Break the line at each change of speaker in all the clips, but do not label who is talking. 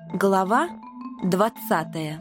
Глава 20.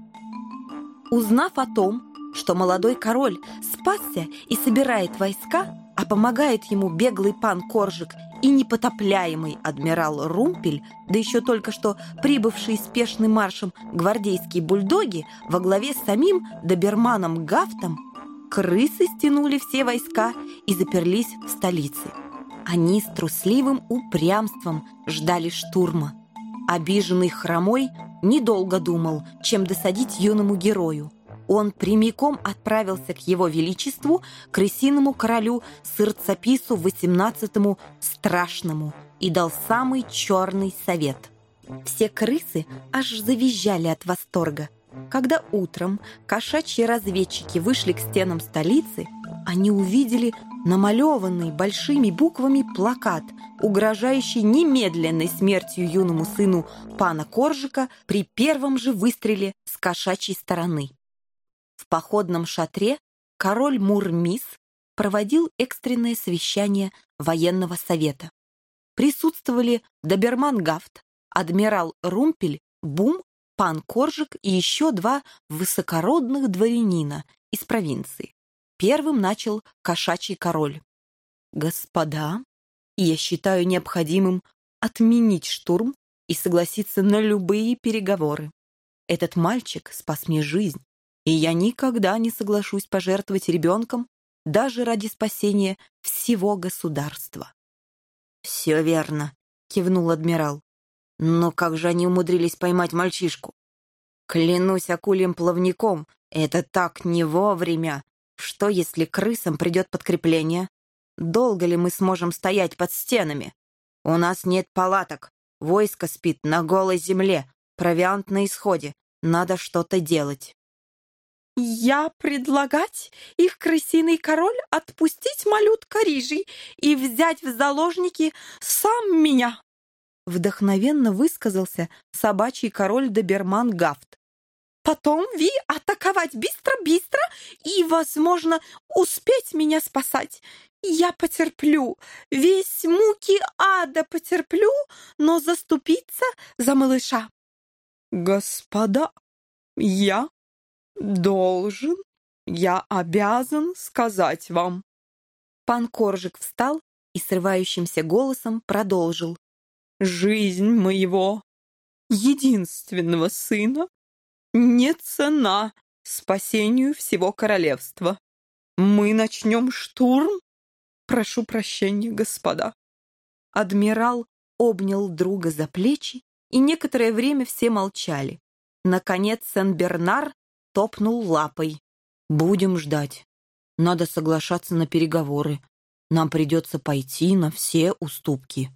Узнав о том, что молодой король спасся и собирает войска, а помогает ему беглый пан Коржик и непотопляемый адмирал Румпель, да еще только что прибывшие спешным маршем гвардейские бульдоги во главе с самим доберманом Гафтом, крысы стянули все войска и заперлись в столице. Они с трусливым упрямством ждали штурма. Обиженный Хромой недолго думал, чем досадить юному герою. Он прямиком отправился к его величеству, крысиному королю Сырцапису XVIII Страшному, и дал самый черный совет. Все крысы аж завизжали от восторга. Когда утром кошачьи разведчики вышли к стенам столицы, они увидели намалеванный большими буквами плакат, угрожающий немедленной смертью юному сыну пана Коржика при первом же выстреле с кошачьей стороны. В походном шатре король Мурмис проводил экстренное совещание военного совета. Присутствовали доберман Гафт, адмирал Румпель, Бум, пан Коржик и еще два высокородных дворянина из провинции. Первым начал кошачий король. «Господа, я считаю необходимым отменить штурм и согласиться на любые переговоры. Этот мальчик спас мне жизнь, и я никогда не соглашусь пожертвовать ребенком даже ради спасения всего государства». «Все верно», — кивнул адмирал. «Но как же они умудрились поймать мальчишку? Клянусь акульим плавником, это так не вовремя. Что, если крысам придет подкрепление? Долго ли мы сможем стоять под стенами? У нас нет палаток, войско спит на голой земле, провиант на исходе. Надо что-то делать».
«Я предлагать их крысиный король отпустить малютка рыжий и взять в заложники сам меня»,
вдохновенно высказался собачий король доберман Гафт.
«Потом вы атаковать быстро-быстро и, возможно, успеть меня спасать. Я потерплю, весь муки ада потерплю, но заступиться за малыша».
«Господа, я обязан сказать вам».
Пан Коржик встал и срывающимся голосом продолжил.
«Жизнь моего единственного сына не цена спасению всего королевства. Мы начнем штурм? Прошу прощения, господа».
Адмирал обнял друга за плечи, и некоторое время все молчали. Наконец Сен-Бернар топнул лапой. «Будем ждать. Надо соглашаться на переговоры. Нам придется пойти на все уступки».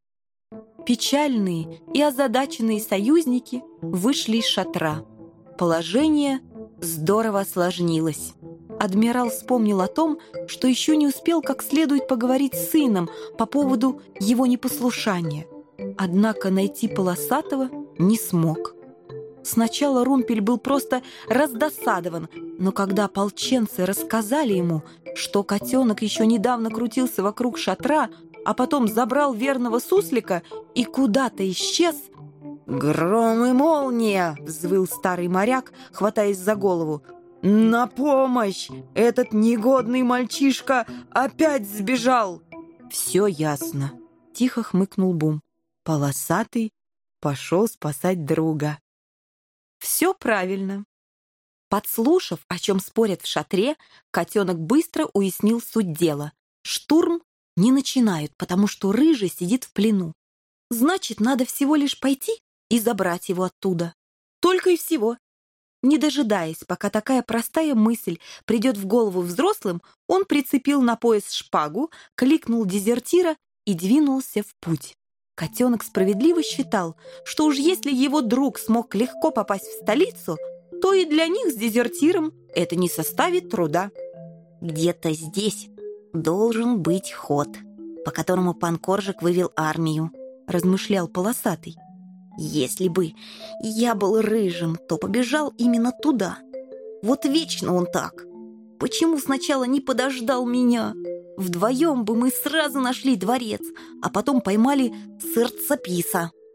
Печальные и озадаченные союзники вышли из шатра. Положение здорово осложнилось. Адмирал вспомнил о том, что еще не успел как следует поговорить с сыном по поводу его непослушания. Однако найти Полосатого не смог. Сначала Румпель был просто раздосадован, но когда ополченцы рассказали ему, что котенок еще недавно крутился вокруг шатра, а потом забрал верного суслика и куда-то исчез... «Гром и молния!» — взвыл старый моряк, хватаясь за голову. «На помощь! Этот негодный мальчишка опять сбежал!» «Все ясно», — тихо хмыкнул Бум. Полосатый пошел спасать друга. Все правильно. Подслушав, о чем спорят в шатре, котенок быстро уяснил суть дела. Штурм не начинают, потому что рыжий сидит в плену. Значит, надо всего лишь пойти и забрать его оттуда. Только и всего. Не дожидаясь, пока такая простая мысль придет в голову взрослым, он прицепил на пояс шпагу, кликнул дезертира и двинулся в путь. Котенок справедливо считал, что уж если его друг смог легко попасть в столицу, то и для них с дезертиром это не составит труда.
«Где-то здесь должен быть ход, по которому пан Коржик вывел армию», — размышлял Полосатый. «Если бы я был рыжим, то побежал именно туда. Вот вечно он так. Почему сначала не подождал меня? Вдвоем бы мы сразу нашли дворец, а потом поймали Сырцаписа.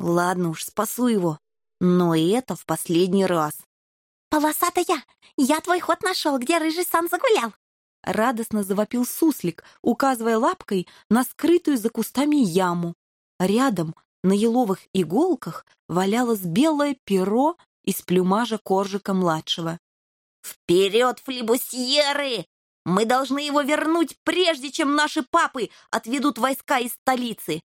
Ладно уж, спасу его. Но и это в последний раз.
«Полосатая, я твой ход нашел, где рыжий сам загулял!»
Радостно завопил суслик, указывая лапкой на скрытую за кустами яму. Рядом на еловых иголках валялось белое перо из плюмажа Коржика-младшего.
«Вперед, флибусьеры! Мы должны его вернуть, прежде чем наши папы отведут войска из столицы.